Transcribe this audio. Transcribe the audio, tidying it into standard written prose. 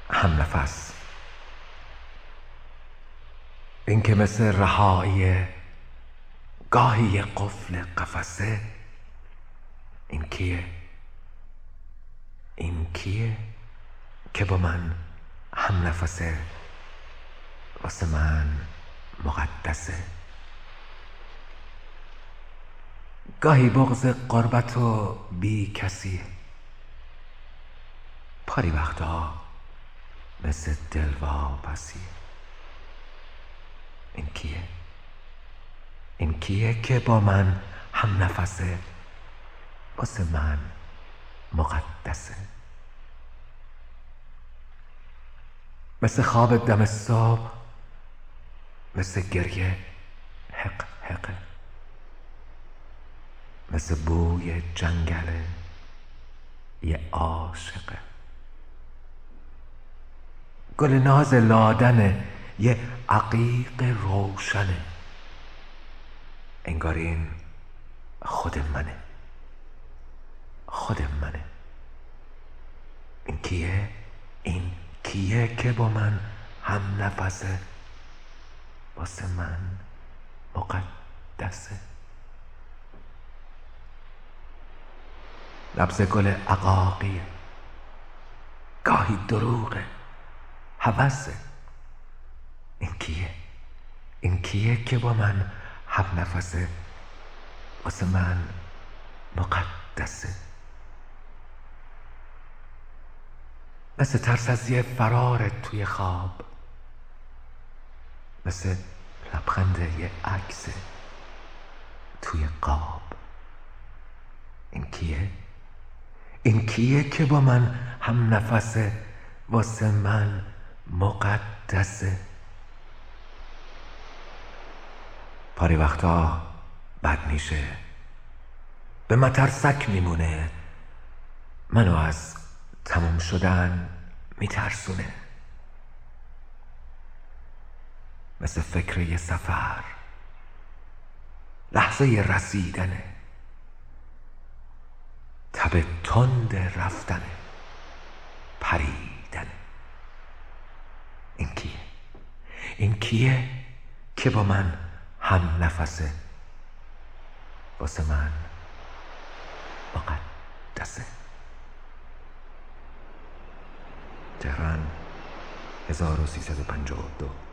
هم نفس. این که مثل رهایی گاهی قفل قفسه، این کیه؟ این کیه که با من هم نفسه، واسه من مقدسه. گاهی بغض غربت و بی کسی، پاری وقتا مثل دلواپسی. این کیه؟ این کیه که با من هم نفسه، واسه من مقدسه. مثل خواب دم صبح، مثل گریه حق حقه، مثل بوی جنگله یه عاشقه. گل ناز لادنه یه عقیق روشنه، انگار این خود منه، خود منه. این کیه؟ این کیه که با من هم نفسه، واسه من مقدسه. نبض گل عقاقیه، گاهی دروغه هوسه. این کیه؟ این کیه که با من هم نفسه، واسه من مقدسه. مثل ترس از یه فرار توی خواب، مثل لبخند یه عکس توی قاب. این کیه؟ این کیه که با من هم نفسه، واسه من مقدسه. پاری وقتا بد میشه، به مترسک میمونه، منو از تموم شدن میترسونه. مثل فکر یه سفر، لحظه رسیدنه، تب تند رفتنه، پریدنه. این کیه؟ این کیه که با من هم نفسه، واسه من مقدسه. تهران 1352.